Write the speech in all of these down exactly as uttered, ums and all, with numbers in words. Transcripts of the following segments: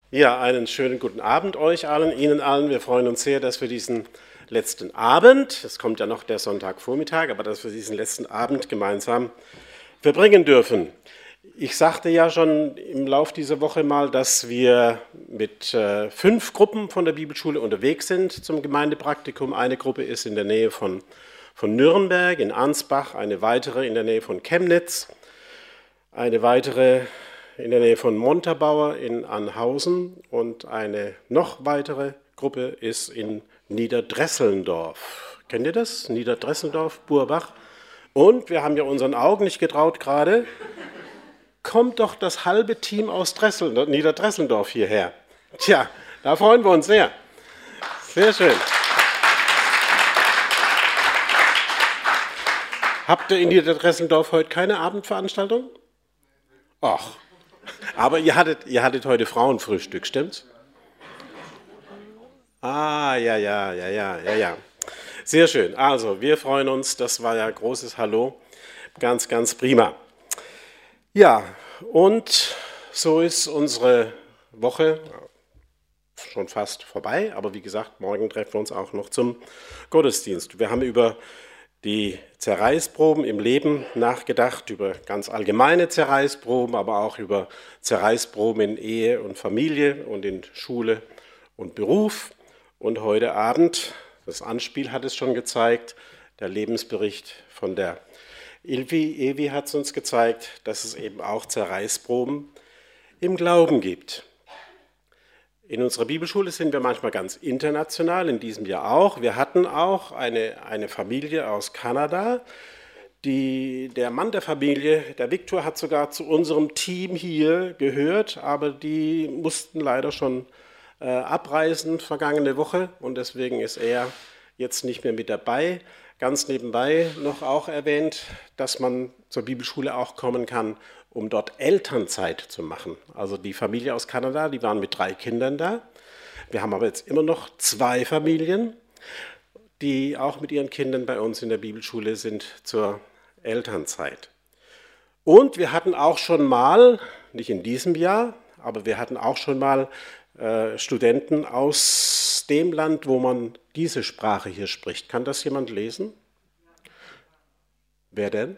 Ja, einen schönen guten Abend euch allen, Ihnen allen. Wir freuen uns sehr, dass wir diesen letzten Abend, es kommt ja noch der Sonntagvormittag, aber dass wir diesen letzten Abend gemeinsam verbringen dürfen. Ich sagte ja schon im Lauf dieser Woche mal, dass wir mit äh, fünf Gruppen von der Bibelschule unterwegs sind zum Gemeindepraktikum. Eine Gruppe ist in der Nähe von, von Nürnberg, in Ansbach, eine weitere in der Nähe von Chemnitz, eine weitere in der Nähe von Montabaur in Anhausen und eine noch weitere Gruppe ist in Niederdresselndorf. Kennt ihr das? Niederdresselndorf, Burbach. Und wir haben ja unseren Augen nicht getraut gerade. Kommt doch das halbe Team aus Dressel, Niederdresselndorf hierher. Tja, da freuen wir uns sehr. Sehr schön. Habt ihr in Niederdresselndorf heute keine Abendveranstaltung? Ach, aber ihr hattet, ihr hattet heute Frauenfrühstück, stimmt's? Ah, ja, ja, ja, ja, ja, ja. Sehr schön. Also, wir freuen uns. Das war ja ein großes Hallo. Ganz, ganz prima. Ja, und so ist unsere Woche schon fast vorbei. Aber wie gesagt, morgen treffen wir uns auch noch zum Gottesdienst. Wir haben über die Zerreißproben im Leben nachgedacht, über ganz allgemeine Zerreißproben, aber auch über Zerreißproben in Ehe und Familie und in Schule und Beruf. Und heute Abend, das Anspiel hat es schon gezeigt, der Lebensbericht von der Ilvi. Evi hat es uns gezeigt, dass es eben auch Zerreißproben im Glauben gibt. In unserer Bibelschule sind wir manchmal ganz international, in diesem Jahr auch. Wir hatten auch eine, eine Familie aus Kanada. Die, der Mann der Familie, der Viktor, hat sogar zu unserem Team hier gehört, aber die mussten leider schon äh, abreisen vergangene Woche und deswegen ist er jetzt nicht mehr mit dabei. Ganz nebenbei noch auch erwähnt, dass man zur Bibelschule auch kommen kann, um dort Elternzeit zu machen. Also die Familie aus Kanada, die waren mit drei Kindern da. Wir haben aber jetzt immer noch zwei Familien, die auch mit ihren Kindern bei uns in der Bibelschule sind zur Elternzeit. Und wir hatten auch schon mal, nicht in diesem Jahr, aber wir hatten auch schon mal äh, Studenten aus dem Land, wo man diese Sprache hier spricht. Kann das jemand lesen? Wer denn?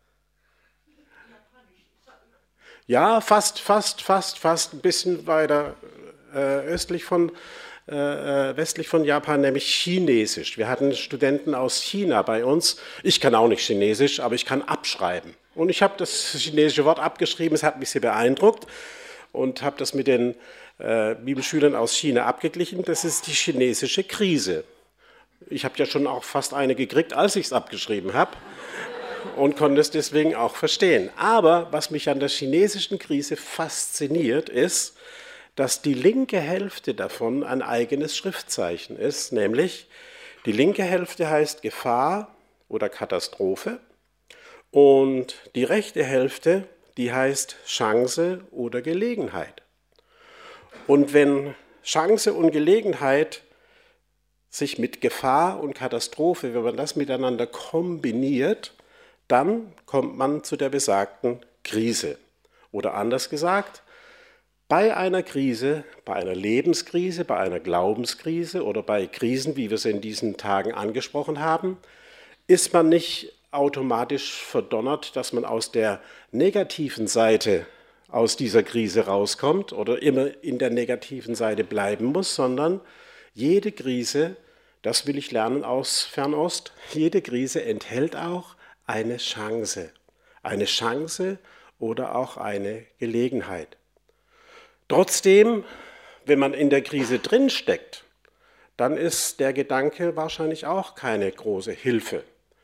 Ja, fast, fast, fast, fast ein bisschen weiter äh, östlich von, äh, westlich von Japan, nämlich Chinesisch. Wir hatten Studenten aus China bei uns. Ich kann auch nicht Chinesisch, aber ich kann abschreiben. Und ich habe das chinesische Wort abgeschrieben, es hat mich sehr beeindruckt und habe das mit den äh, Bibelschülern aus China abgeglichen. Das ist die chinesische Krise. Ich habe ja schon auch fast eine gekriegt, als ich es abgeschrieben habe. Und konnte es deswegen auch verstehen. Aber was mich an der chinesischen Krise fasziniert, ist, dass die linke Hälfte davon ein eigenes Schriftzeichen ist, nämlich die linke Hälfte heißt Gefahr oder Katastrophe und die rechte Hälfte, die heißt Chance oder Gelegenheit. Und wenn Chance und Gelegenheit sich mit Gefahr und Katastrophe, wenn man das miteinander kombiniert, dann kommt man zu der besagten Krise. Oder anders gesagt, bei einer Krise, bei einer Lebenskrise, bei einer Glaubenskrise oder bei Krisen, wie wir sie in diesen Tagen angesprochen haben, ist man nicht automatisch verdonnert, dass man aus der negativen Seite aus dieser Krise rauskommt oder immer in der negativen Seite bleiben muss, sondern jede Krise, das will ich lernen aus Fernost, jede Krise enthält auch eine Chance, eine Chance oder auch eine Gelegenheit. Trotzdem, wenn man in der Krise drinsteckt, dann ist der Gedanke wahrscheinlich auch keine große Hilfe.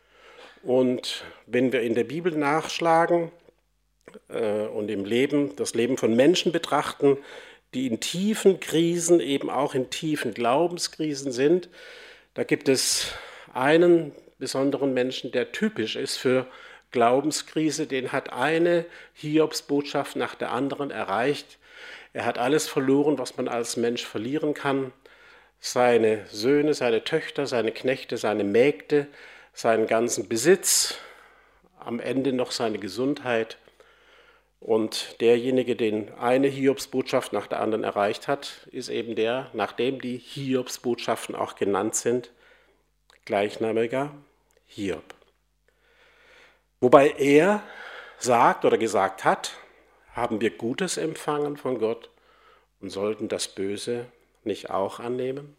Und wenn wir in der Bibel nachschlagen äh, und im Leben, das Leben von Menschen betrachten, die in tiefen Krisen, eben auch in tiefen Glaubenskrisen sind, da gibt es einen besonderen Menschen, der typisch ist für Glaubenskrise, den hat eine Hiobsbotschaft nach der anderen erreicht. Er hat alles verloren, was man als Mensch verlieren kann. Seine Söhne, seine Töchter, seine Knechte, seine Mägde, seinen ganzen Besitz, am Ende noch seine Gesundheit. Und derjenige, den eine Hiobsbotschaft nach der anderen erreicht hat, ist eben der, nachdem die Hiobsbotschaften auch genannt sind, gleichnamiger Hiob. Wobei er sagt oder gesagt hat, haben wir Gutes empfangen von Gott und sollten das Böse nicht auch annehmen?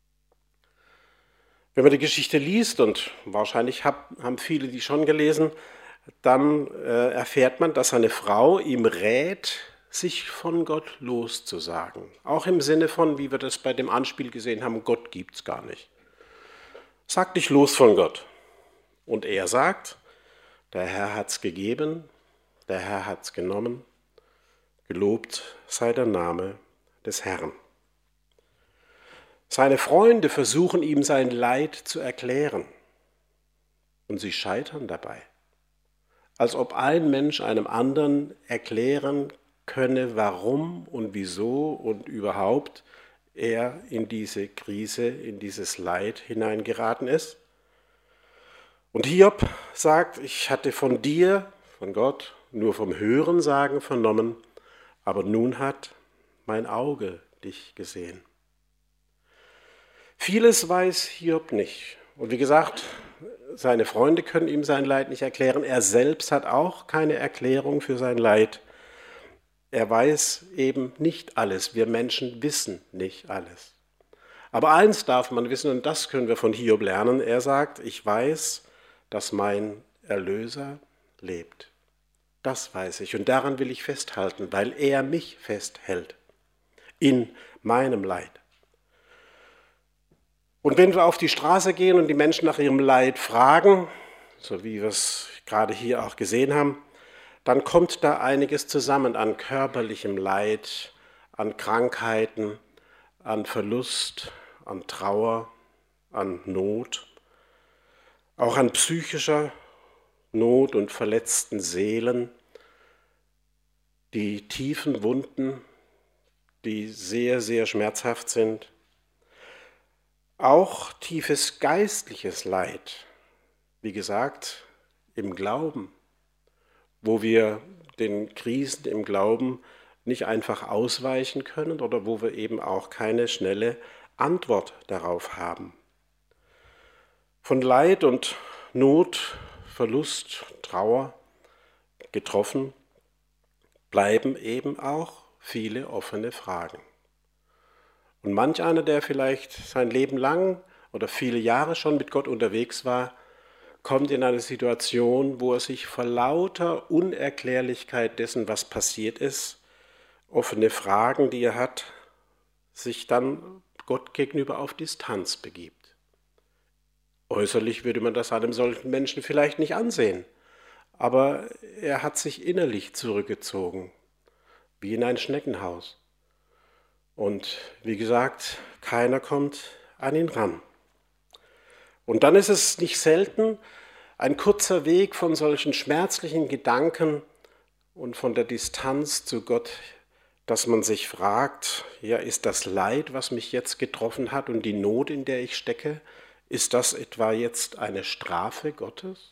Wenn man die Geschichte liest, und wahrscheinlich haben viele die schon gelesen, dann äh, erfährt man, dass seine Frau ihm rät, sich von Gott loszusagen. Auch im Sinne von, wie wir das bei dem Anspiel gesehen haben, Gott gibt's gar nicht. Sag dich los von Gott. Und er sagt, der Herr hat's gegeben, der Herr hat's genommen, gelobt sei der Name des Herrn. Seine Freunde versuchen ihm sein Leid zu erklären und sie scheitern dabei. Als ob ein Mensch einem anderen erklären könne, warum und wieso und überhaupt er in diese Krise, in dieses Leid hineingeraten ist. Und Hiob sagt, ich hatte von dir, von Gott, nur vom Hörensagen vernommen, aber nun hat mein Auge dich gesehen. Vieles weiß Hiob nicht. Und wie gesagt, seine Freunde können ihm sein Leid nicht erklären. Er selbst hat auch keine Erklärung für sein Leid. Er weiß eben nicht alles. Wir Menschen wissen nicht alles. Aber eins darf man wissen, und das können wir von Hiob lernen. Er sagt, ich weiß, dass mein Erlöser lebt. Das weiß ich und daran will ich festhalten, weil er mich festhält in meinem Leid. Und wenn wir auf die Straße gehen und die Menschen nach ihrem Leid fragen, so wie wir es gerade hier auch gesehen haben, dann kommt da einiges zusammen an körperlichem Leid, an Krankheiten, an Verlust, an Trauer, an Not, auch an psychischer Not und verletzten Seelen, die tiefen Wunden, die sehr, sehr schmerzhaft sind. Auch tiefes geistliches Leid, wie gesagt, im Glauben, wo wir den Krisen im Glauben nicht einfach ausweichen können oder wo wir eben auch keine schnelle Antwort darauf haben. Von Leid und Not, Verlust, Trauer getroffen, bleiben eben auch viele offene Fragen. Und manch einer, der vielleicht sein Leben lang oder viele Jahre schon mit Gott unterwegs war, kommt in eine Situation, wo er sich vor lauter Unerklärlichkeit dessen, was passiert ist, offene Fragen, die er hat, sich dann Gott gegenüber auf Distanz begibt. Äußerlich würde man das einem solchen Menschen vielleicht nicht ansehen, aber er hat sich innerlich zurückgezogen, wie in ein Schneckenhaus. Und wie gesagt, keiner kommt an ihn ran. Und dann ist es nicht selten ein kurzer Weg von solchen schmerzlichen Gedanken und von der Distanz zu Gott, dass man sich fragt, ja, ist das Leid, was mich jetzt getroffen hat und die Not, in der ich stecke, ist das etwa jetzt eine Strafe Gottes?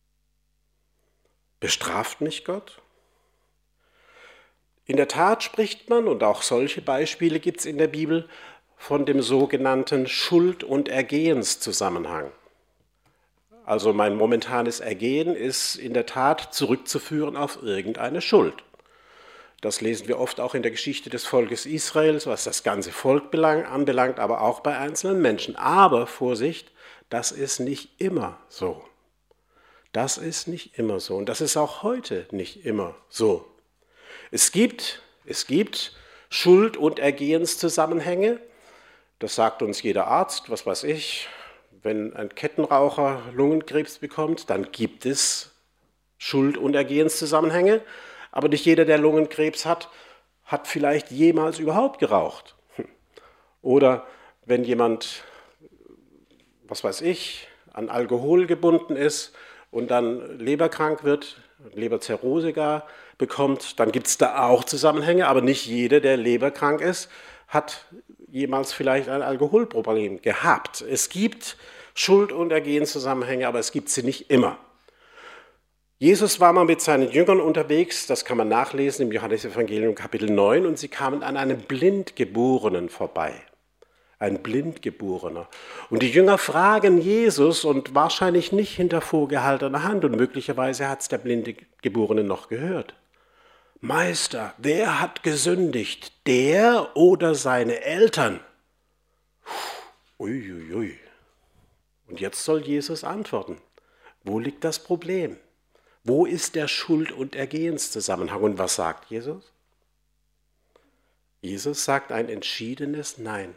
Bestraft mich Gott? In der Tat spricht man, und auch solche Beispiele gibt es in der Bibel, von dem sogenannten Schuld- und Ergehenszusammenhang. Also mein momentanes Ergehen ist in der Tat zurückzuführen auf irgendeine Schuld. Das lesen wir oft auch in der Geschichte des Volkes Israels, was das ganze Volk anbelangt, aber auch bei einzelnen Menschen. Aber Vorsicht, das ist nicht immer so. Das ist nicht immer so und das ist auch heute nicht immer so. Es gibt, es gibt Schuld- und Ergehenszusammenhänge, das sagt uns jeder Arzt, was weiß ich, wenn ein Kettenraucher Lungenkrebs bekommt, dann gibt es Schuld- und Ergehenszusammenhänge, aber nicht jeder, der Lungenkrebs hat, hat vielleicht jemals überhaupt geraucht. Oder wenn jemand, was weiß ich, an Alkohol gebunden ist und dann leberkrank wird, Leberzirrhose gar bekommt, dann gibt es da auch Zusammenhänge, aber nicht jeder, der leberkrank ist, hat jemals vielleicht ein Alkoholproblem gehabt. Es gibt Schuld- und Ergehenszusammenhänge, aber es gibt sie nicht immer. Jesus war mal mit seinen Jüngern unterwegs, das kann man nachlesen im Johannesevangelium Kapitel neun, und sie kamen an einem Blindgeborenen vorbei. Ein Blindgeborener. Und die Jünger fragen Jesus, und wahrscheinlich nicht hinter vorgehaltener Hand, und möglicherweise hat es der Blindgeborene noch gehört: Meister, wer hat gesündigt, der oder seine Eltern? Uiuiui. Ui, ui. Und jetzt soll Jesus antworten. Wo liegt das Problem? Wo ist der Schuld- und Ergehenszusammenhang? Und was sagt Jesus? Jesus sagt ein entschiedenes Nein.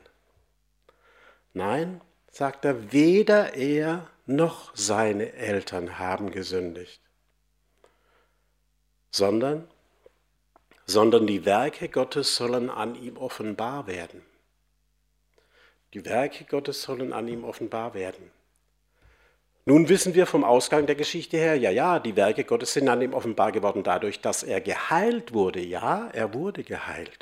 Nein, sagt er, weder er noch seine Eltern haben gesündigt, sondern, sondern die Werke Gottes sollen an ihm offenbar werden. Die Werke Gottes sollen an ihm offenbar werden. Nun wissen wir vom Ausgang der Geschichte her, ja, ja, die Werke Gottes sind an ihm offenbar geworden dadurch, dass er geheilt wurde. Ja, er wurde geheilt.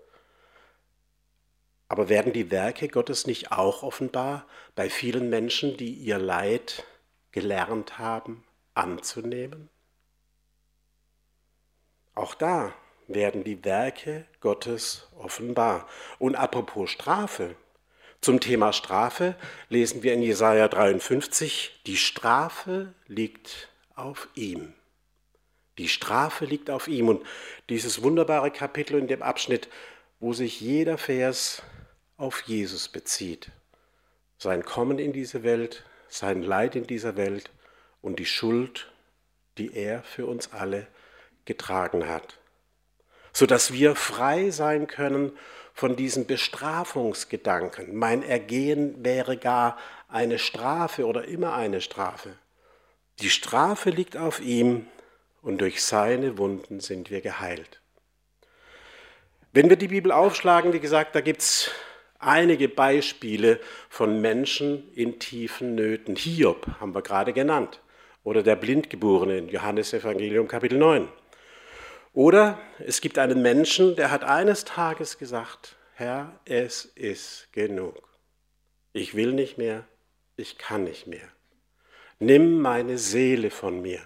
Aber werden die Werke Gottes nicht auch offenbar bei vielen Menschen, die ihr Leid gelernt haben, anzunehmen? Auch da werden die Werke Gottes offenbar. Und apropos Strafe, zum Thema Strafe lesen wir in Jesaja dreiundfünfzig, die Strafe liegt auf ihm. Die Strafe liegt auf ihm. Und dieses wunderbare Kapitel in dem Abschnitt, wo sich jeder Vers auf Jesus bezieht. Sein Kommen in diese Welt, sein Leid in dieser Welt und die Schuld, die er für uns alle getragen hat. Sodass wir frei sein können von diesen Bestrafungsgedanken. Mein Ergehen wäre gar eine Strafe oder immer eine Strafe. Die Strafe liegt auf ihm und durch seine Wunden sind wir geheilt. Wenn wir die Bibel aufschlagen, wie gesagt, da gibt es einige Beispiele von Menschen in tiefen Nöten. Hiob haben wir gerade genannt. Oder der Blindgeborene in Johannesevangelium Kapitel neun. Oder es gibt einen Menschen, der hat eines Tages gesagt: Herr, es ist genug. Ich will nicht mehr, ich kann nicht mehr. Nimm meine Seele von mir.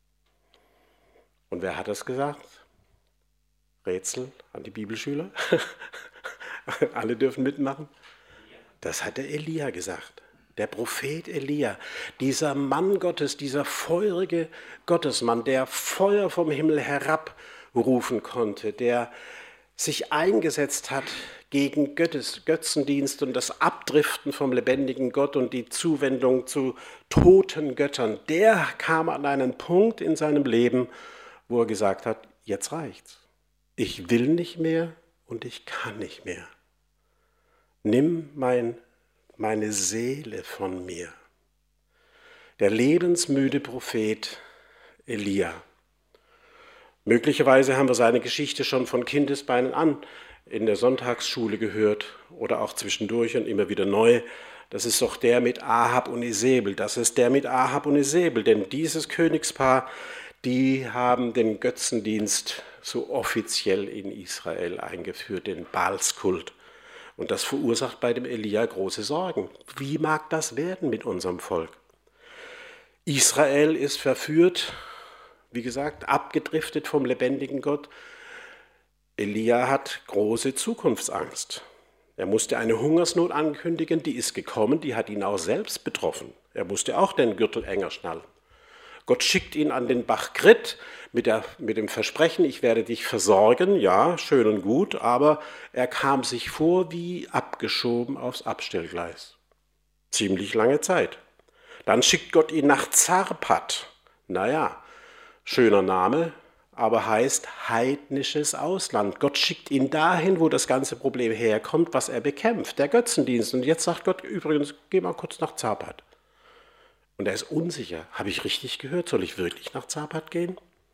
Und wer hat das gesagt? Rätsel an die Bibelschüler. Alle dürfen mitmachen. Das hat der Elia gesagt. Der Prophet Elia, dieser Mann Gottes, dieser feurige Gottesmann, der Feuer vom Himmel herabrufen konnte, der sich eingesetzt hat gegen Göttes, Götzendienst und das Abdriften vom lebendigen Gott und die Zuwendung zu toten Göttern, der kam an einen Punkt in seinem Leben, wo er gesagt hat: Jetzt reicht's. Ich will nicht mehr und ich kann nicht mehr. Nimm mein, meine Seele von mir. Der lebensmüde Prophet Elia. Möglicherweise haben wir seine Geschichte schon von Kindesbeinen an in der Sonntagsschule gehört oder auch zwischendurch und immer wieder neu. Das ist doch der mit Ahab und Isebel. Das ist der mit Ahab und Isebel. Denn dieses Königspaar, die haben den Götzendienst so offiziell in Israel eingeführt, den Baalskult. Und das verursacht bei dem Elia große Sorgen. Wie mag das werden mit unserem Volk? Israel ist verführt, wie gesagt, abgedriftet vom lebendigen Gott. Elia hat große Zukunftsangst. Er musste eine Hungersnot ankündigen, die ist gekommen, die hat ihn auch selbst betroffen. Er musste auch den Gürtel enger schnallen. Gott schickt ihn an den Bach Krit mit, der, mit dem Versprechen, ich werde dich versorgen, ja, schön und gut, aber er kam sich vor wie abgeschoben aufs Abstellgleis. Ziemlich lange Zeit. Dann schickt Gott ihn nach Zarpat. Naja, schöner Name, aber heißt heidnisches Ausland. Gott schickt ihn dahin, wo das ganze Problem herkommt, was er bekämpft, der Götzendienst. Und jetzt sagt Gott übrigens, geh mal kurz nach Zarpat. Und er ist unsicher. Habe ich richtig gehört? Soll ich wirklich nach Zarpat gehen?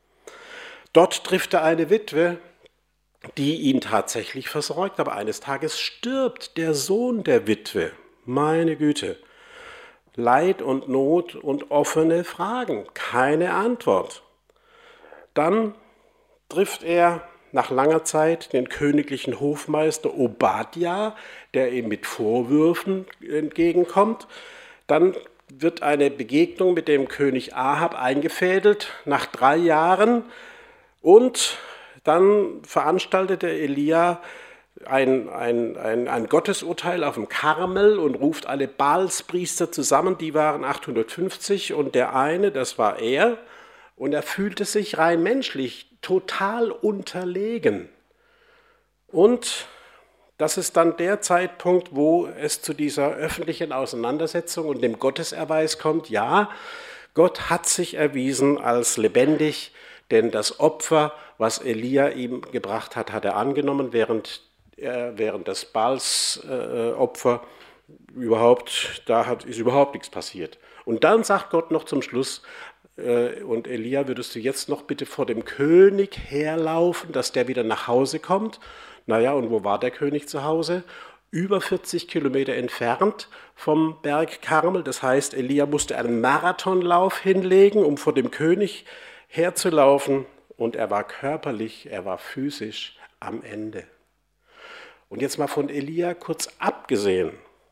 Dort trifft er eine Witwe, die ihn tatsächlich versorgt. Aber eines Tages stirbt der Sohn der Witwe. Meine Güte. Leid und Not und offene Fragen. Keine Antwort. Dann trifft er nach langer Zeit den königlichen Hofmeister Obadja, der ihm mit Vorwürfen entgegenkommt. Dann wird eine Begegnung mit dem König Ahab eingefädelt nach drei Jahren und dann veranstaltete Elia ein, ein, ein, ein Gottesurteil auf dem Karmel und ruft alle Baalspriester zusammen, die waren achthundertfünfzig und der eine, das war er, und er fühlte sich rein menschlich total unterlegen. Und das ist dann der Zeitpunkt, wo es zu dieser öffentlichen Auseinandersetzung und dem Gotteserweis kommt. Ja, Gott hat sich erwiesen als lebendig, denn das Opfer, was Elia ihm gebracht hat, hat er angenommen, während, äh, während das Baals-Opfer äh, überhaupt, da hat, ist überhaupt nichts passiert. Und dann sagt Gott noch zum Schluss, äh, und Elia, würdest du jetzt noch bitte vor dem König herlaufen, dass der wieder nach Hause kommt? Naja, und wo war der König zu Hause? Über vierzig Kilometer entfernt vom Berg Karmel. Das heißt, Elia musste einen Marathonlauf hinlegen, um vor dem König herzulaufen. Und er war körperlich, er war physisch am Ende. Und jetzt mal von Elia kurz abgesehen.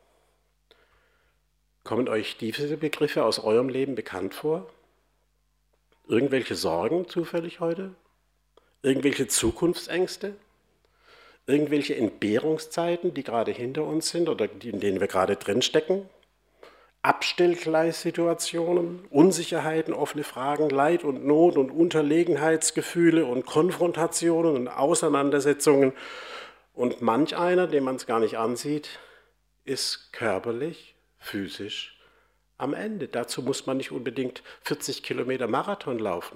Kommen euch diese Begriffe aus eurem Leben bekannt vor? Irgendwelche Sorgen zufällig heute? Irgendwelche Zukunftsängste? Irgendwelche Entbehrungszeiten, die gerade hinter uns sind oder in denen wir gerade drinstecken? Abstellgleissituationen, Unsicherheiten, offene Fragen, Leid und Not und Unterlegenheitsgefühle und Konfrontationen und Auseinandersetzungen. Und manch einer, dem man es gar nicht ansieht, ist körperlich, physisch am Ende. Dazu muss man nicht unbedingt vierzig Kilometer Marathon laufen.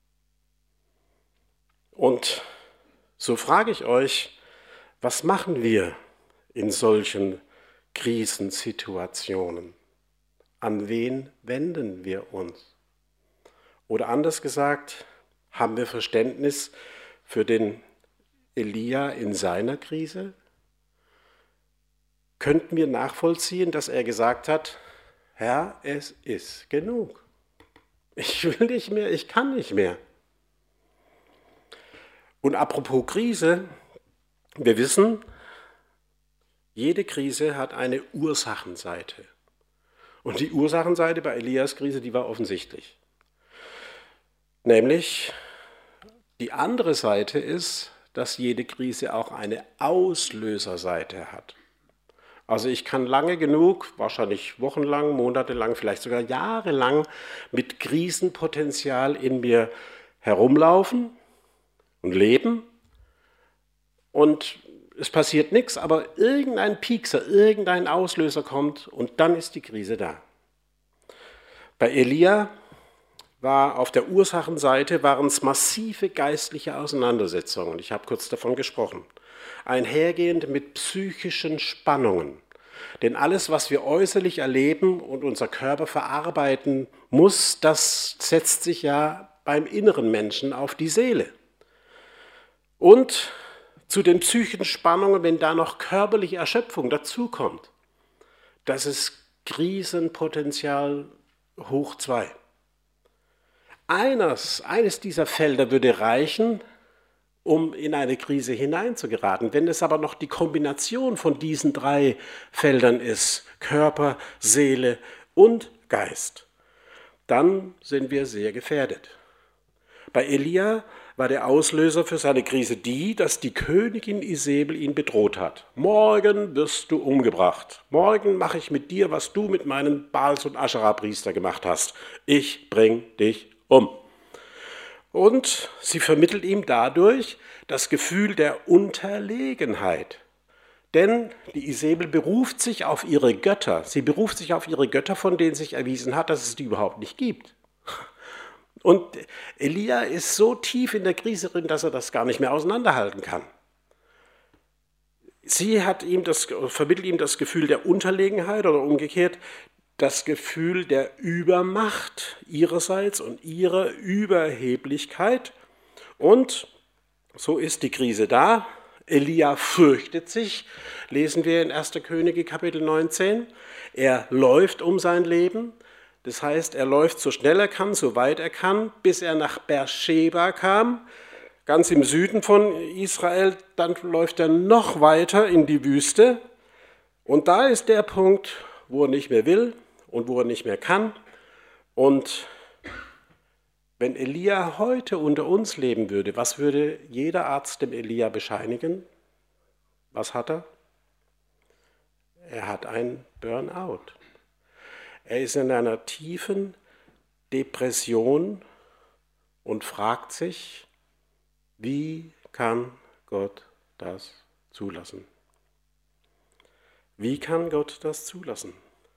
Und so frage ich euch, was machen wir in solchen Krisensituationen? An wen wenden wir uns? Oder anders gesagt, haben wir Verständnis für den Elia in seiner Krise? Könnten wir nachvollziehen, dass er gesagt hat, Herr, es ist genug. Ich will nicht mehr, ich kann nicht mehr. Und apropos Krise, wir wissen, jede Krise hat eine Ursachenseite. Und die Ursachenseite bei Elias Krise, die war offensichtlich. Nämlich, die andere Seite ist, dass jede Krise auch eine Auslöserseite hat. Also ich kann lange genug, wahrscheinlich wochenlang, monatelang, vielleicht sogar jahrelang mit Krisenpotenzial in mir herumlaufen und leben. Und es passiert nichts, aber irgendein Piekser, irgendein Auslöser kommt und dann ist die Krise da. Bei Elia war auf der Ursachenseite waren es massive geistliche Auseinandersetzungen. Ich habe kurz davon gesprochen. Einhergehend mit psychischen Spannungen. Denn alles, was wir äußerlich erleben und unser Körper verarbeiten muss, das setzt sich ja beim inneren Menschen auf die Seele. Und zu den psychischen Spannungen, wenn da noch körperliche Erschöpfung dazukommt, das ist Krisenpotenzial hoch zwei. Eines, eines dieser Felder würde reichen, um in eine Krise hineinzugeraten. Wenn es aber noch die Kombination von diesen drei Feldern ist, Körper, Seele und Geist, dann sind wir sehr gefährdet. Bei Elia war der Auslöser für seine Krise die, dass die Königin Isabel ihn bedroht hat. Morgen wirst du umgebracht. Morgen mache ich mit dir, was du mit meinen Baals- und Aschera-Priester gemacht hast. Ich bring dich um. Und sie vermittelt ihm dadurch das Gefühl der Unterlegenheit. Denn die Isabel beruft sich auf ihre Götter. Sie beruft sich auf ihre Götter, von denen sich erwiesen hat, dass es die überhaupt nicht gibt. Und Elia ist so tief in der Krise drin, dass er das gar nicht mehr auseinanderhalten kann. Sie hat ihm das, vermittelt ihm das Gefühl der Unterlegenheit oder umgekehrt das Gefühl der Übermacht ihrerseits und ihrer Überheblichkeit. Und so ist die Krise da. Elia fürchtet sich, lesen wir in erster Könige Kapitel neunzehn. Er läuft um sein Leben. Das heißt, er läuft so schnell er kann, so weit er kann, bis er nach Beersheba kam, ganz im Süden von Israel. Dann läuft er noch weiter in die Wüste. Und da ist der Punkt, wo er nicht mehr will und wo er nicht mehr kann. Und wenn Elia heute unter uns leben würde, was würde jeder Arzt dem Elia bescheinigen? Was hat er? Er hat ein Burnout. Er ist in einer tiefen Depression und fragt sich, wie kann Gott das zulassen? Wie kann Gott das zulassen?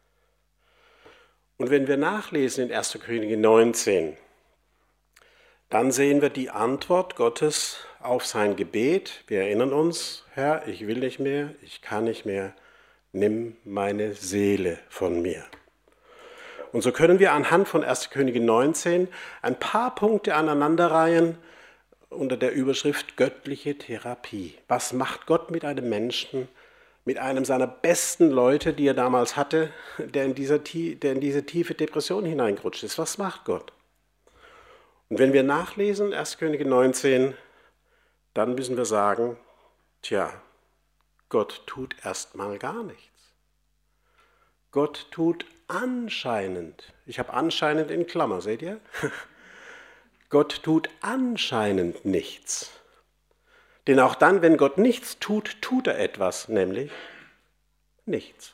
Und wenn wir nachlesen in erster Könige neunzehn, dann sehen wir die Antwort Gottes auf sein Gebet. Wir erinnern uns, Herr, ich will nicht mehr, ich kann nicht mehr, nimm meine Seele von mir. Und so können wir anhand von erster Könige neunzehn ein paar Punkte aneinanderreihen unter der Überschrift göttliche Therapie. Was macht Gott mit einem Menschen, mit einem seiner besten Leute, die er damals hatte, der in, dieser, der in diese tiefe Depression hineingerutscht ist? Was macht Gott? Und wenn wir nachlesen, erster Könige neunzehn, dann müssen wir sagen, tja, Gott tut erstmal gar nichts. Gott tut anscheinend, ich habe anscheinend in Klammer, seht ihr? Gott tut anscheinend nichts. Denn auch dann, wenn Gott nichts tut, tut er etwas, nämlich nichts.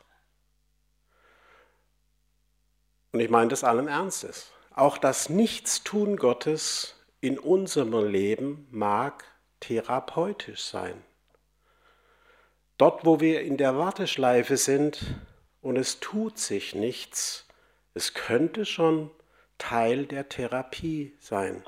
Und ich meine das allen Ernstes. Auch das Nichtstun Gottes in unserem Leben mag therapeutisch sein. Dort, wo wir in der Warteschleife sind und es tut sich nichts, es könnte schon Teil der Therapie sein.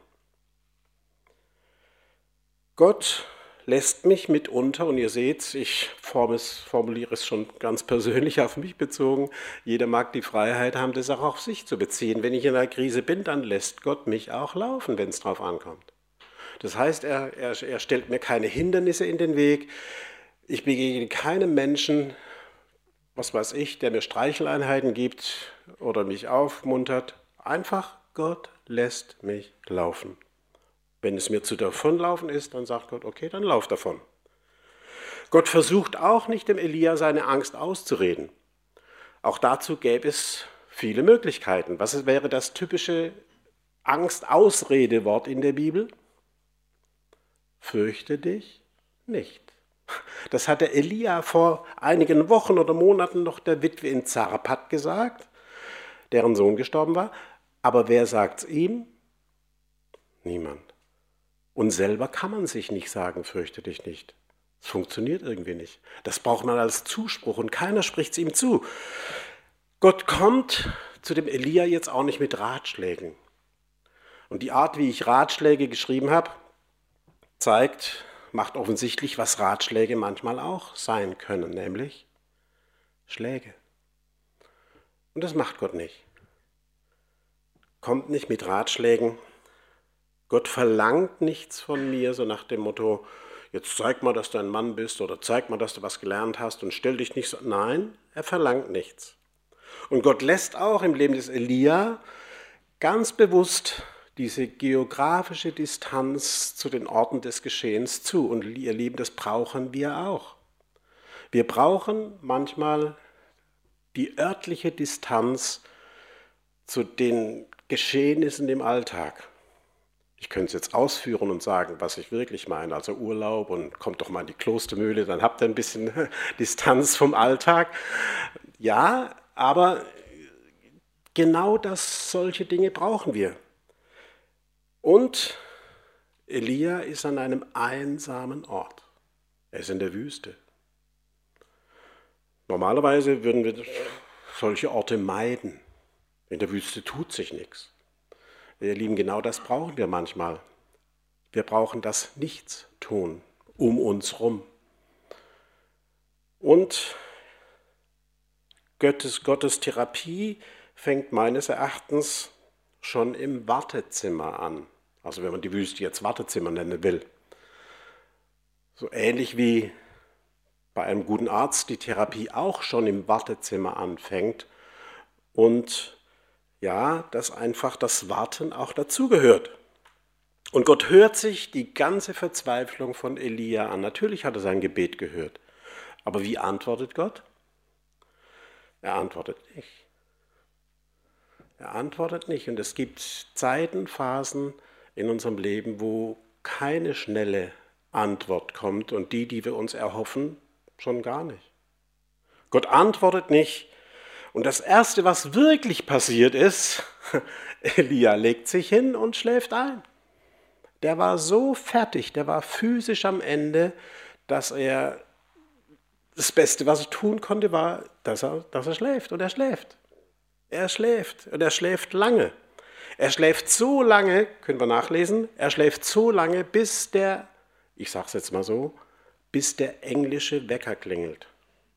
Gott lässt mich mitunter, und ihr seht, ich formuliere es schon ganz persönlich auf mich bezogen, jeder mag die Freiheit haben, das auch auf sich zu beziehen. Wenn ich in einer Krise bin, dann lässt Gott mich auch laufen, wenn es drauf ankommt. Das heißt, er, er, er stellt mir keine Hindernisse in den Weg. Ich begegne keinem Menschen, was weiß ich, der mir Streicheleinheiten gibt oder mich aufmuntert. Einfach, Gott lässt mich laufen. Wenn es mir zu davonlaufen ist, dann sagt Gott, okay, dann lauf davon. Gott versucht auch nicht, dem Elia seine Angst auszureden. Auch dazu gäbe es viele Möglichkeiten. Was wäre das typische Angst-Ausrede-Wort in der Bibel? Fürchte dich nicht. Das hat der Elia vor einigen Wochen oder Monaten noch der Witwe in Zarpat gesagt, deren Sohn gestorben war. Aber wer sagt es ihm? Niemand. Und selber kann man sich nicht sagen, fürchte dich nicht. Es funktioniert irgendwie nicht. Das braucht man als Zuspruch und keiner spricht es ihm zu. Gott kommt zu dem Elia jetzt auch nicht mit Ratschlägen. Und die Art, wie ich Ratschläge geschrieben habe, zeigt, macht offensichtlich, was Ratschläge manchmal auch sein können, nämlich Schläge. Und das macht Gott nicht. Kommt nicht mit Ratschlägen. Gott verlangt nichts von mir, so nach dem Motto, jetzt zeig mal, dass du ein Mann bist oder zeig mal, dass du was gelernt hast und stell dich nicht so. Nein, er verlangt nichts. Und Gott lässt auch im Leben des Elia ganz bewusst diese geografische Distanz zu den Orten des Geschehens zu. Und ihr Lieben, das brauchen wir auch. Wir brauchen manchmal die örtliche Distanz zu den Geschehnissen im Alltag. Ich könnte es jetzt ausführen und sagen, was ich wirklich meine, also Urlaub und kommt doch mal in die Klostermühle, dann habt ihr ein bisschen Distanz vom Alltag. Ja, aber genau das, solche Dinge brauchen wir. Und Elia ist an einem einsamen Ort. Er ist in der Wüste. Normalerweise würden wir solche Orte meiden. In der Wüste tut sich nichts. Ihr Lieben, genau das brauchen wir manchmal. Wir brauchen das Nichtstun um uns rum. Und Gottes, Gottes Therapie fängt meines Erachtens schon im Wartezimmer an. Also wenn man die Wüste jetzt Wartezimmer nennen will. So ähnlich wie bei einem guten Arzt die Therapie auch schon im Wartezimmer anfängt und ja, dass einfach das Warten auch dazugehört. Und Gott hört sich die ganze Verzweiflung von Elia an. Natürlich hat er sein Gebet gehört. Aber wie antwortet Gott? Er antwortet nicht. Er antwortet nicht. Und es gibt Zeiten, Phasen in unserem Leben, wo keine schnelle Antwort kommt und die, die wir uns erhoffen, schon gar nicht. Gott antwortet nicht. Und das Erste, was wirklich passiert ist, Elia legt sich hin und schläft ein. Der war so fertig, der war physisch am Ende, dass er, das Beste, was er tun konnte, war, dass er, dass er schläft. Und er schläft. Er schläft. Und er schläft lange. Er schläft so lange, können wir nachlesen, er schläft so lange, bis der, ich sage es jetzt mal so, bis der englische Wecker klingelt.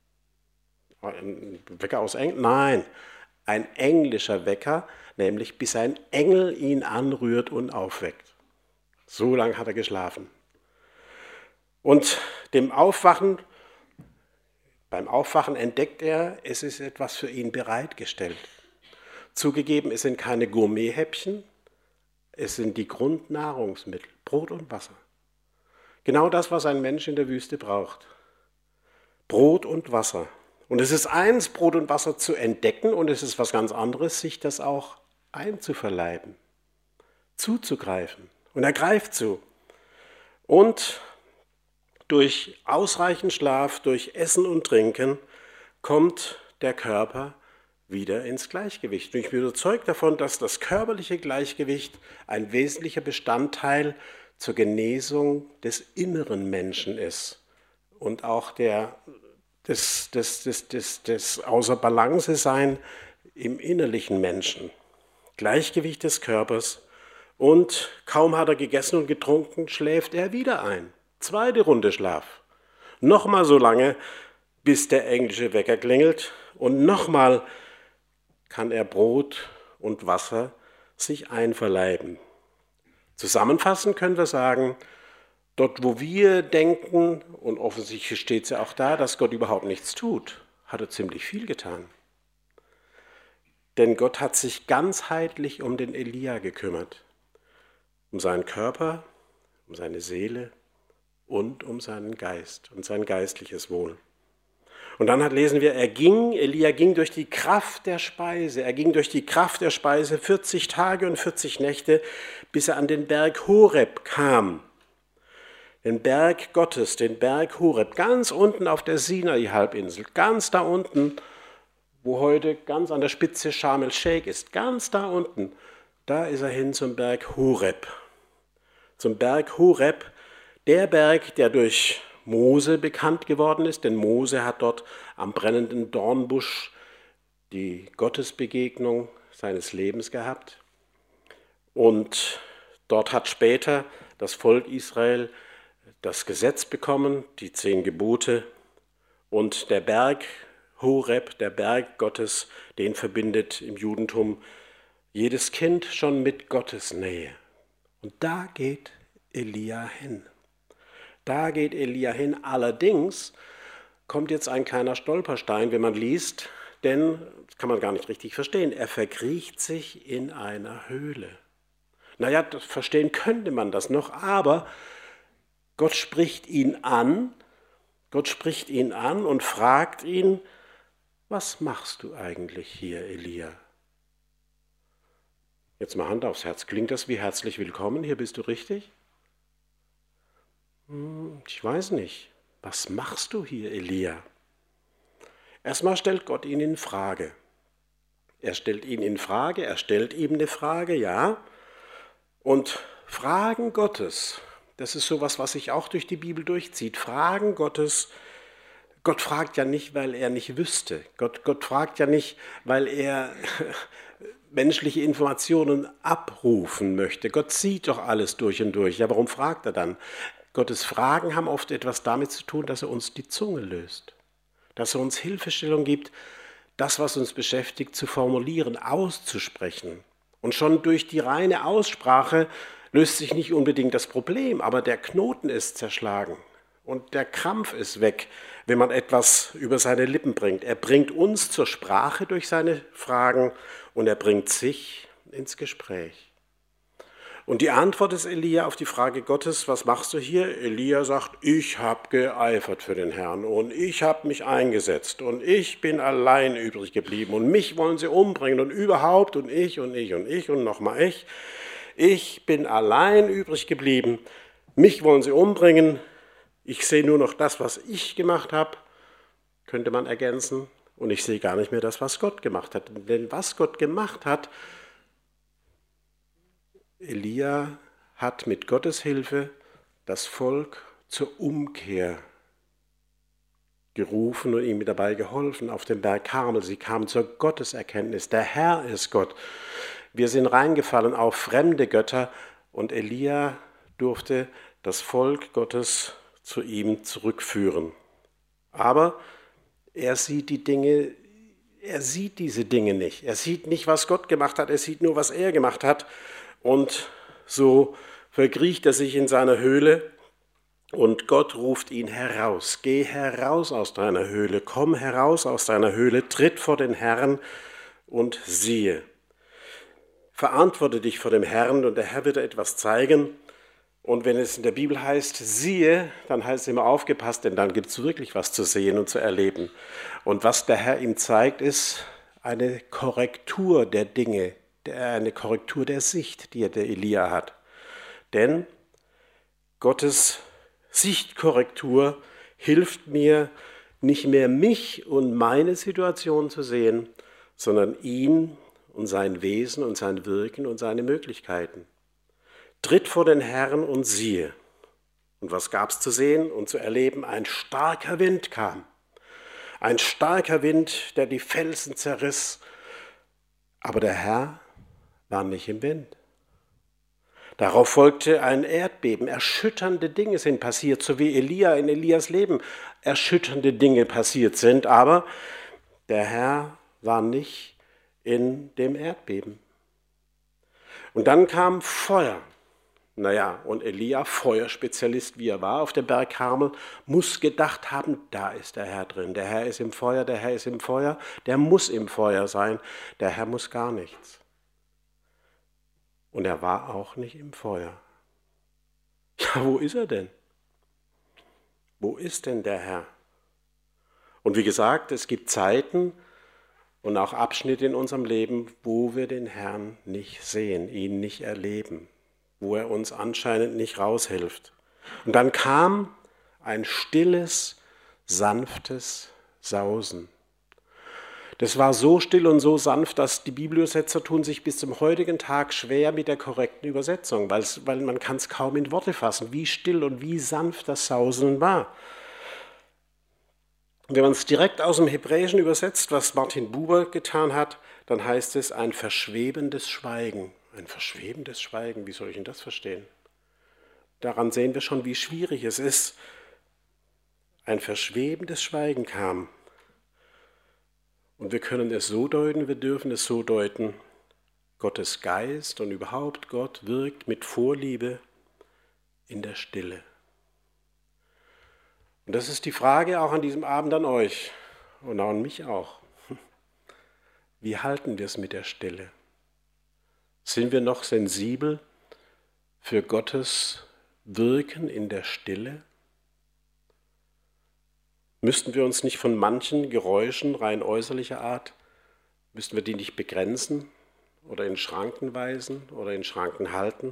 Ein Wecker aus England? Nein, ein englischer Wecker, nämlich bis ein Engel ihn anrührt und aufweckt. So lange hat er geschlafen. Und dem Aufwachen, beim Aufwachen entdeckt er, es ist etwas für ihn bereitgestellt. Zugegeben, es sind keine Gourmet-Häppchen, es sind die Grundnahrungsmittel, Brot und Wasser. Genau das, was ein Mensch in der Wüste braucht. Brot und Wasser. Und es ist eins, Brot und Wasser zu entdecken, und es ist was ganz anderes, sich das auch einzuverleiben, zuzugreifen. Und er greift zu. Und durch ausreichend Schlaf, durch Essen und Trinken kommt der Körper wieder ins Gleichgewicht. Und ich bin überzeugt davon, dass das körperliche Gleichgewicht ein wesentlicher Bestandteil zur Genesung des inneren Menschen ist und auch der, des, des, des, des, des Außer Balance sein im innerlichen Menschen. Gleichgewicht des Körpers, und kaum hat er gegessen und getrunken, schläft er wieder ein. Zweite Runde Schlaf. Nochmal so lange, bis der englische Wecker klingelt, und nochmal kann er Brot und Wasser sich einverleiben. Zusammenfassend können wir sagen, dort wo wir denken, und offensichtlich steht es ja auch da, dass Gott überhaupt nichts tut, hat er ziemlich viel getan. Denn Gott hat sich ganzheitlich um den Elia gekümmert. Um seinen Körper, um seine Seele und um seinen Geist und sein geistliches Wohl. Und dann hat, lesen wir, er ging, Elia ging durch die Kraft der Speise. Er ging durch die Kraft der Speise vierzig Tage und vierzig Nächte, bis er an den Berg Horeb kam. Den Berg Gottes, den Berg Horeb, ganz unten auf der Sinai-Halbinsel, ganz da unten, wo heute ganz an der Spitze Sharm el-Sheikh ist, ganz da unten, da ist er hin zum Berg Horeb. Zum Berg Horeb, der Berg, der durch Mose bekannt geworden ist, denn Mose hat dort am brennenden Dornbusch die Gottesbegegnung seines Lebens gehabt. Und dort hat später das Volk Israel das Gesetz bekommen, die zehn Gebote. Und der Berg Horeb, der Berg Gottes, den verbindet im Judentum jedes Kind schon mit Gottes Nähe. Und da geht Elia hin. Da geht Elia hin. Allerdings kommt jetzt ein kleiner Stolperstein, wenn man liest, denn, das kann man gar nicht richtig verstehen, er verkriecht sich in einer Höhle. Naja, das verstehen könnte man das noch, aber Gott spricht ihn an, Gott spricht ihn an und fragt ihn, was machst du eigentlich hier, Elia? Jetzt mal Hand aufs Herz, klingt das wie herzlich willkommen, hier bist du richtig? Ich weiß nicht. Was machst du hier, Elia? Erstmal stellt Gott ihn in Frage. Er stellt ihn in Frage, er stellt ihm eine Frage, ja. Und Fragen Gottes, das ist sowas, was sich auch durch die Bibel durchzieht. Fragen Gottes, Gott fragt ja nicht, weil er nicht wüsste. Gott, Gott fragt ja nicht, weil er menschliche Informationen abrufen möchte. Gott sieht doch alles durch und durch. Ja, warum fragt er dann? Gottes Fragen haben oft etwas damit zu tun, dass er uns die Zunge löst, dass er uns Hilfestellung gibt, das, was uns beschäftigt, zu formulieren, auszusprechen. Und schon durch die reine Aussprache löst sich nicht unbedingt das Problem, aber der Knoten ist zerschlagen und der Krampf ist weg, wenn man etwas über seine Lippen bringt. Er bringt uns zur Sprache durch seine Fragen und er bringt sich ins Gespräch. Und die Antwort ist Elia auf die Frage Gottes, was machst du hier? Elia sagt, ich habe geeifert für den Herrn und ich habe mich eingesetzt und ich bin allein übrig geblieben und mich wollen sie umbringen und überhaupt und ich und ich und ich und nochmal ich. Ich bin allein übrig geblieben, mich wollen sie umbringen, ich sehe nur noch das, was ich gemacht habe, könnte man ergänzen, und ich sehe gar nicht mehr das, was Gott gemacht hat. Denn was Gott gemacht hat, Elia hat mit Gottes Hilfe das Volk zur Umkehr gerufen und ihm dabei geholfen auf dem Berg Karmel. Sie kamen zur Gotteserkenntnis. Der Herr ist Gott. Wir sind reingefallen auf fremde Götter und Elia durfte das Volk Gottes zu ihm zurückführen. Aber er sieht die Dinge, er sieht diese Dinge nicht. Er sieht nicht, was Gott gemacht hat, er sieht nur, was er gemacht hat. Und so verkriecht er sich in seiner Höhle und Gott ruft ihn heraus. Geh heraus aus deiner Höhle, komm heraus aus deiner Höhle, tritt vor den Herrn und siehe. Verantworte dich vor dem Herrn und der Herr wird dir etwas zeigen. Und wenn es in der Bibel heißt, siehe, dann heißt es immer aufgepasst, denn dann gibt es wirklich was zu sehen und zu erleben. Und was der Herr ihm zeigt, ist eine Korrektur der Dinge, eine Korrektur der Sicht, die der Elia hat. Denn Gottes Sichtkorrektur hilft mir, nicht mehr mich und meine Situation zu sehen, sondern ihn und sein Wesen und sein Wirken und seine Möglichkeiten. Tritt vor den Herrn und siehe. Und was gab es zu sehen und zu erleben? Ein starker Wind kam. Ein starker Wind, der die Felsen zerriss. Aber der Herr war nicht im Wind. Darauf folgte ein Erdbeben. Erschütternde Dinge sind passiert, so wie Elia in Elias Leben erschütternde Dinge passiert sind. Aber der Herr war nicht in dem Erdbeben. Und dann kam Feuer. Naja, und Elia, Feuerspezialist wie er war auf dem Berg Karmel, muss gedacht haben, da ist der Herr drin. Der Herr ist im Feuer, der Herr ist im Feuer, der muss im Feuer sein, der Herr muss gar nichts. Und er war auch nicht im Feuer. Ja, wo ist er denn? Wo ist denn der Herr? Und wie gesagt, es gibt Zeiten und auch Abschnitte in unserem Leben, wo wir den Herrn nicht sehen, ihn nicht erleben, wo er uns anscheinend nicht raushilft. Und dann kam ein stilles, sanftes Sausen. Das war so still und so sanft, dass die Bibelübersetzer tun sich bis zum heutigen Tag schwer mit der korrekten Übersetzung, weil, weil man kann es kaum in Worte fassen, wie still und wie sanft das Sausen war. Wenn man es direkt aus dem Hebräischen übersetzt, was Martin Buber getan hat, dann heißt es ein verschwebendes Schweigen. Ein verschwebendes Schweigen, wie soll ich denn das verstehen? Daran sehen wir schon, wie schwierig es ist. Ein verschwebendes Schweigen kam. Und wir können es so deuten, wir dürfen es so deuten, Gottes Geist und überhaupt Gott wirkt mit Vorliebe in der Stille. Und das ist die Frage auch an diesem Abend an euch und an mich auch. Wie halten wir es mit der Stille? Sind wir noch sensibel für Gottes Wirken in der Stille? Müssten wir uns nicht von manchen Geräuschen rein äußerlicher Art, müssten wir die nicht begrenzen oder in Schranken weisen oder in Schranken halten?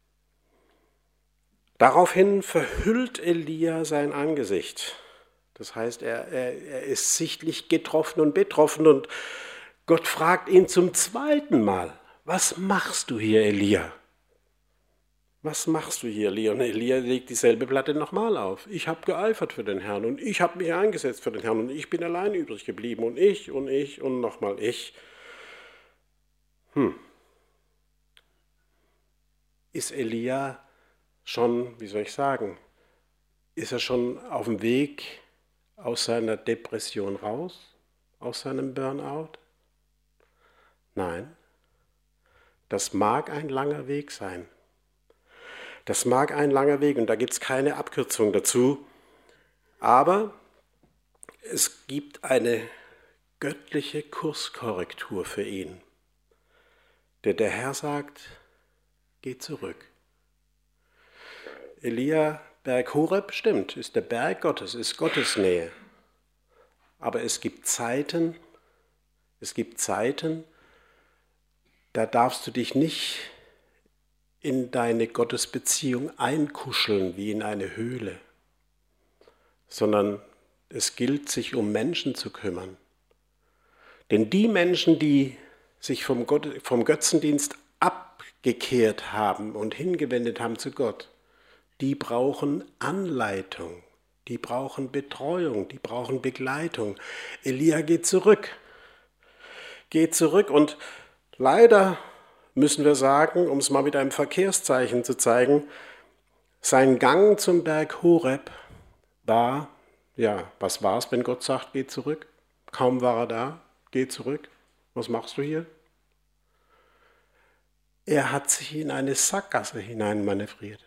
Daraufhin verhüllt Elia sein Angesicht. Das heißt, er, er, er ist sichtlich getroffen und betroffen und Gott fragt ihn zum zweiten Mal, was machst du hier, Elia? Was machst du hier, Elia? Und Elia legt dieselbe Platte nochmal auf. Ich habe geeifert für den Herrn und ich habe mich eingesetzt für den Herrn und ich bin allein übrig geblieben und ich und ich und nochmal ich. Hm. Ist Elia schon, wie soll ich sagen, ist er schon auf dem Weg aus seiner Depression raus, aus seinem Burnout? Nein, das mag ein langer Weg sein. Das mag ein langer Weg und da gibt es keine Abkürzung dazu, aber es gibt eine göttliche Kurskorrektur für ihn. Denn der Herr sagt, geh zurück. Elia, Berg Horeb, stimmt, ist der Berg Gottes, ist Gottes Nähe. Aber es gibt Zeiten, es gibt Zeiten, da darfst du dich nicht in deine Gottesbeziehung einkuscheln wie in eine Höhle, sondern es gilt, sich um Menschen zu kümmern. Denn die Menschen, die sich vom, Gott, vom Götzendienst abgekehrt haben und hingewendet haben zu Gott, die brauchen Anleitung, die brauchen Betreuung, die brauchen Begleitung. Elia geht zurück, geht zurück und leider müssen wir sagen, um es mal mit einem Verkehrszeichen zu zeigen, sein Gang zum Berg Horeb war, ja, was war es, wenn Gott sagt, geh zurück? Kaum war er da, geh zurück. Was machst du hier? Er hat sich in eine Sackgasse hineinmanövriert.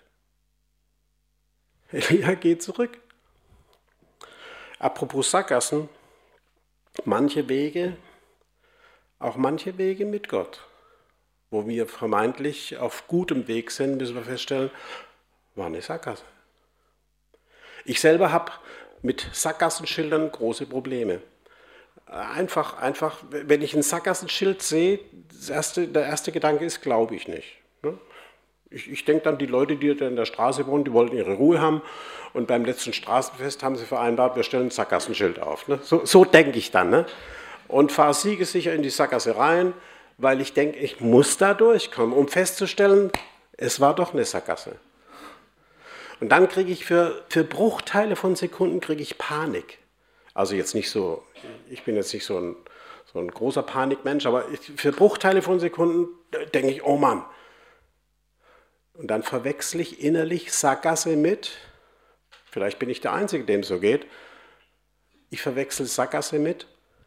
Elia geht zurück. Apropos Sackgassen, manche Wege, auch manche Wege mit Gott, wo wir vermeintlich auf gutem Weg sind, müssen wir feststellen, war eine Sackgasse. Ich selber habe mit Sackgassenschildern große Probleme. Einfach, einfach, wenn ich ein Sackgassenschild sehe, das erste, der erste Gedanke ist, glaube ich nicht. Ne? Ich, ich denke dann, die Leute, die da in der Straße wohnen, die wollten ihre Ruhe haben und beim letzten Straßenfest haben sie vereinbart, wir stellen ein Sackgassenschild auf. Ne? So, so denke ich dann. Ne? Und fahre siegessicher in die Sackgasse rein, weil ich denke, ich muss da durchkommen, um festzustellen, es war doch eine Sackgasse. Und dann kriege ich für, für Bruchteile von Sekunden kriege ich Panik. Also jetzt nicht so, ich bin jetzt nicht so ein, so ein großer Panikmensch, aber ich, für Bruchteile von Sekunden denke ich, oh Mann. Und dann verwechsel ich innerlich Sackgasse mit, vielleicht bin ich der Einzige, dem es so geht, ich verwechsel Sackgasse mit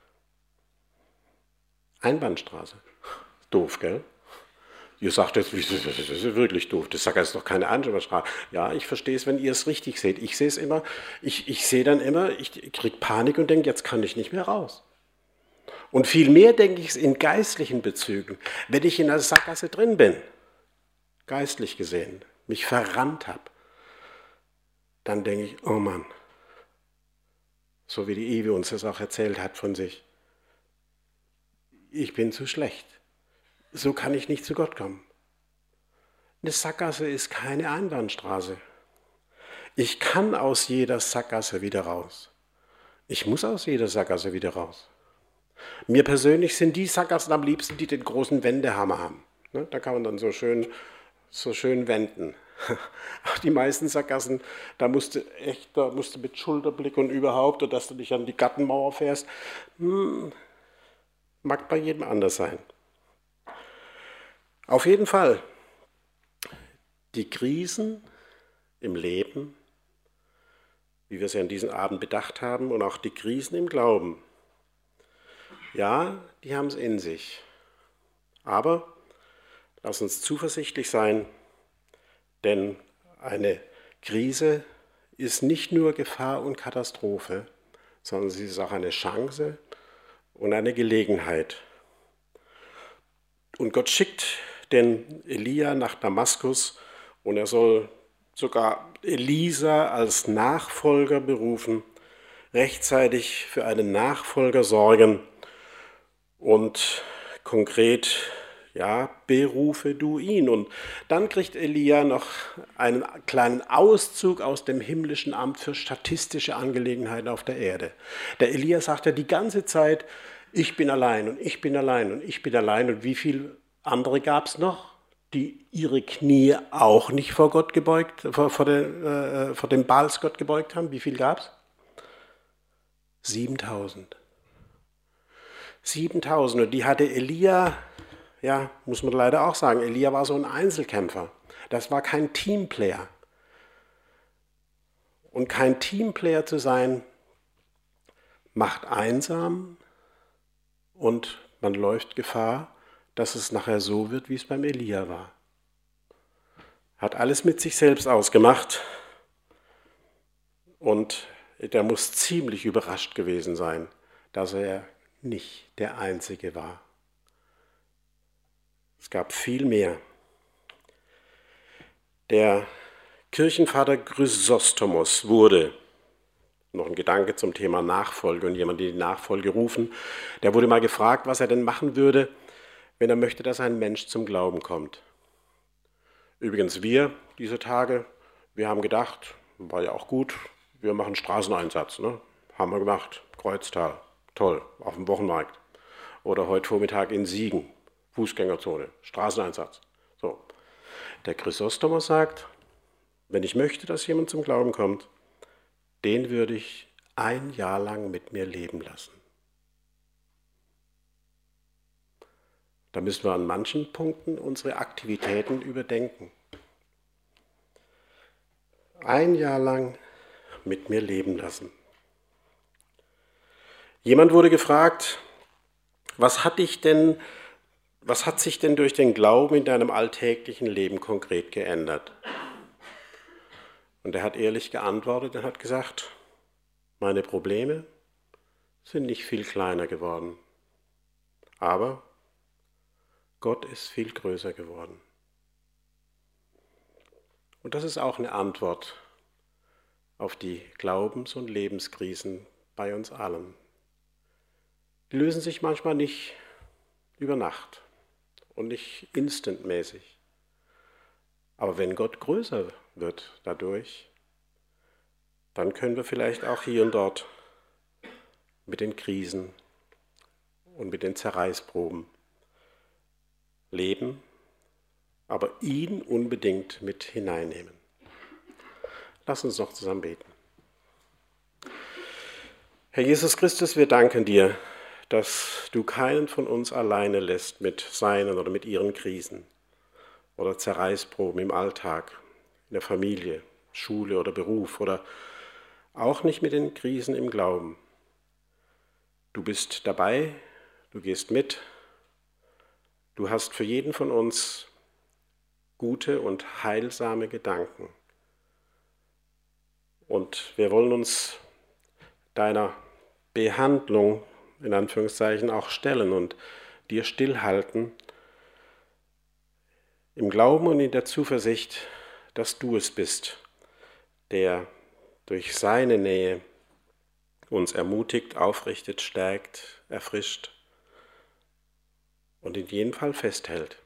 Einbahnstraße. Doof, gell? Ihr sagt jetzt, das ist wirklich doof, das sagt, das ist doch keine Einbahnstraße. Ja, ich verstehe es, wenn ihr es richtig seht. Ich sehe es immer, ich, ich sehe dann immer, ich kriege Panik und denke, jetzt kann ich nicht mehr raus. Und vielmehr denke ich es in geistlichen Bezügen. Wenn ich in einer Sackgasse drin bin, geistlich gesehen, mich verrannt habe, dann denke ich, oh Mann, so wie die Ive uns das auch erzählt hat von sich, ich bin zu schlecht. So kann ich nicht zu Gott kommen. Eine Sackgasse ist keine Einbahnstraße. Ich kann aus jeder Sackgasse wieder raus. Ich muss aus jeder Sackgasse wieder raus. Mir persönlich sind die Sackgassen am liebsten, die den großen Wendehammer haben. Da kann man dann so schön, so schön wenden. Auch die meisten Sackgassen, da musst du echt, da musst du mit Schulterblick und überhaupt, oder dass du dich an die Gartenmauer fährst, hm, mag bei jedem anders sein. Auf jeden Fall, die Krisen im Leben, wie wir es ja in diesem Abend bedacht haben, und auch die Krisen im Glauben, ja, die haben es in sich. Aber lass uns zuversichtlich sein, denn eine Krise ist nicht nur Gefahr und Katastrophe, sondern sie ist auch eine Chance und eine Gelegenheit. Und Gott schickt den Elia nach Damaskus und er soll sogar Elisa als Nachfolger berufen, rechtzeitig für einen Nachfolger sorgen und konkret, ja, berufe du ihn. Und dann kriegt Elia noch einen kleinen Auszug aus dem himmlischen Amt für statistische Angelegenheiten auf der Erde. Der Elia sagt ja die ganze Zeit, ich bin allein und ich bin allein und ich bin allein. Und wie viele andere gab es noch, die ihre Knie auch nicht vor Gott gebeugt, vor, vor, den, äh, vor dem Baalsgott gebeugt haben? Wie viel gab es? siebentausend. siebentausend. Und die hatte Elia, ja, muss man leider auch sagen, Elia war so ein Einzelkämpfer. Das war kein Teamplayer. Und kein Teamplayer zu sein, macht einsam und man läuft Gefahr, dass es nachher so wird, wie es beim Elia war. Hat alles mit sich selbst ausgemacht und der muss ziemlich überrascht gewesen sein, dass er nicht der Einzige war. Es gab viel mehr. Der Kirchenvater Chrysostomos wurde, noch ein Gedanke zum Thema Nachfolge und jemand, die die Nachfolge rufen, der wurde mal gefragt, was er denn machen würde, wenn er möchte, dass ein Mensch zum Glauben kommt. Übrigens wir, diese Tage, wir haben gedacht, war ja auch gut, wir machen Straßeneinsatz, ne? Haben wir gemacht, Kreuztal, toll, auf dem Wochenmarkt. Oder heute Vormittag in Siegen, Fußgängerzone, Straßeneinsatz. So. Der Chrysostomos sagt, wenn ich möchte, dass jemand zum Glauben kommt, den würde ich ein Jahr lang mit mir leben lassen. Da müssen wir an manchen Punkten unsere Aktivitäten überdenken. Ein Jahr lang mit mir leben lassen. Jemand wurde gefragt, was hat dich denn, was hat sich denn durch den Glauben in deinem alltäglichen Leben konkret geändert? Und er hat ehrlich geantwortet und hat gesagt, meine Probleme sind nicht viel kleiner geworden, aber Gott ist viel größer geworden. Und das ist auch eine Antwort auf die Glaubens- und Lebenskrisen bei uns allen. Die lösen sich manchmal nicht über Nacht und nicht instantmäßig. Aber wenn Gott größer wird dadurch, dann können wir vielleicht auch hier und dort mit den Krisen und mit den Zerreißproben leben, aber ihn unbedingt mit hineinnehmen. Lass uns noch zusammen beten. Herr Jesus Christus, wir danken dir, dass du keinen von uns alleine lässt mit seinen oder mit ihren Krisen oder Zerreißproben im Alltag, in der Familie, Schule oder Beruf oder auch nicht mit den Krisen im Glauben. Du bist dabei, du gehst mit, du hast für jeden von uns gute und heilsame Gedanken. Und wir wollen uns deiner Behandlung in Anführungszeichen auch stellen und dir stillhalten, im Glauben und in der Zuversicht, dass du es bist, der durch seine Nähe uns ermutigt, aufrichtet, stärkt, erfrischt und in jedem Fall festhält.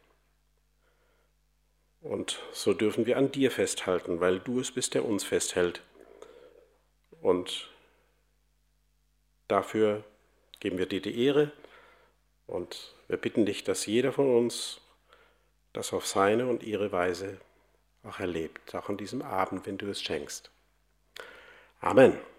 Und so dürfen wir an dir festhalten, weil du es bist, der uns festhält. Und dafür geben wir dir die Ehre und wir bitten dich, dass jeder von uns das auf seine und ihre Weise auch erlebt, auch an diesem Abend, wenn du es schenkst. Amen.